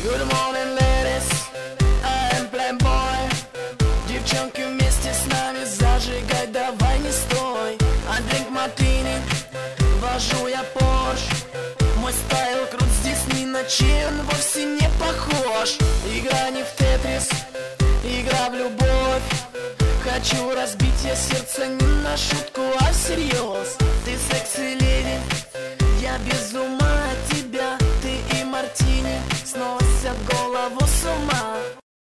Good morning, ladies, I am playboy. Девчонки вместе с нами, зажигай, давай не стой. I drink martini, вожу я Porsche. Мой стайл крут, здесь ни на чей он вовсе не похож. Игра не в тетрис, игра в любовь. Хочу разбить я сердце не на шутку, а всерьез.